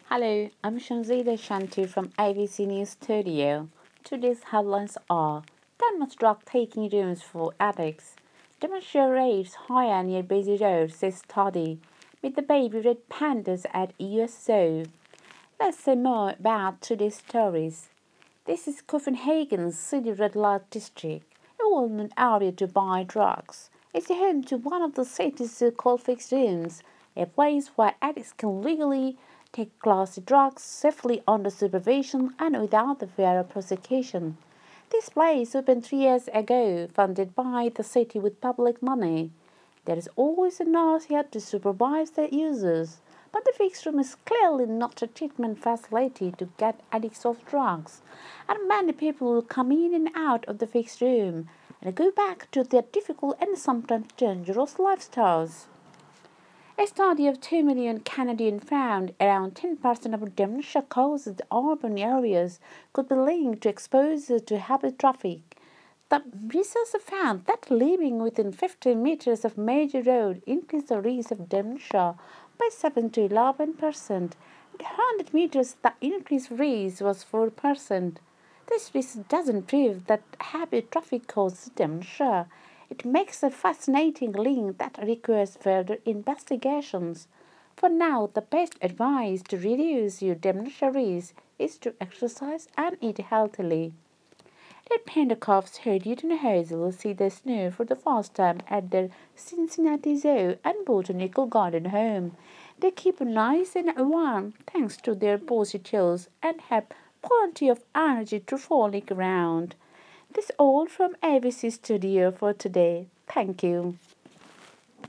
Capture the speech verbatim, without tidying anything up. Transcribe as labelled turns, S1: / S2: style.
S1: Hello, I'm Shanzida Shanti from A B C News Studio. Today's headlines are Denmark's drug taking rooms for addicts. Dementia rates higher near busy roads, says study. Meet the baby red pandas at U S Zoo. Let's say more about today's stories. This is Copenhagen's city red light district, a well-known area to buy drugs. It's home to one of the city's so-called fixed rooms, a place where addicts can legally take classy drugs safely under supervision and without the fear of prosecution. This place opened three years ago, funded by the city with public money. There is always a nurse here to supervise the users, but the fixed room is clearly not a treatment facility to get addicts off drugs, and many people will come in and out of the fixed room and go back to their difficult and sometimes dangerous lifestyles. A study of two million Canadians found around ten percent of dementia caused in urban areas could be linked to exposure to heavy traffic. The research found that living within fifty meters of major road increased the risk of dementia by seven to eleven percent. At one hundred meters, the increased risk was four percent. This research doesn't prove that heavy traffic causes dementia. It makes a fascinating link that requires further investigations. For now, the best advice to reduce your dementia risk is to exercise and eat healthily. Red panda calves heard Eugene Hazel see the snow for the first time at their Cincinnati Zoo and Botanical Garden home. They keep nice and warm thanks to their posy tails and have plenty of energy to frolic around. This all from A B C Studio for today. Thank you.